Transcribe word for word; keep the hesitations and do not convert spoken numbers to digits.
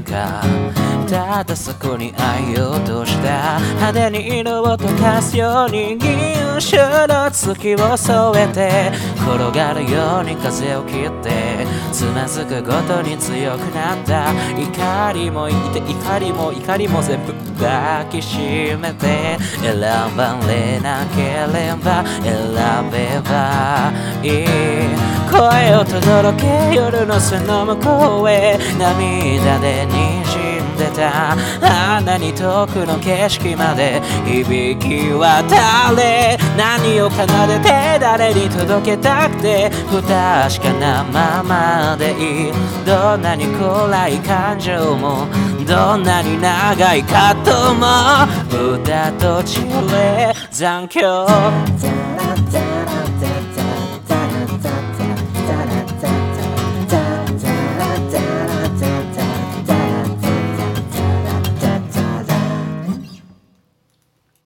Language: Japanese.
かただそこに愛を落とした派手に色を溶かすように銀種の月を添えて転がるように風を切ってつまずくごとに強くなった怒りもいて怒りも怒りも全部抱きしめて選ばれなければ選べばいい声を轟け夜の巣の向こうへ涙で滲んでたあんなに遠くの景色まで響き渡れ何を奏でて誰に届けたくて不確かなままでいいどんなに暗い感情もどんなに長い葛藤も歌と散れ残響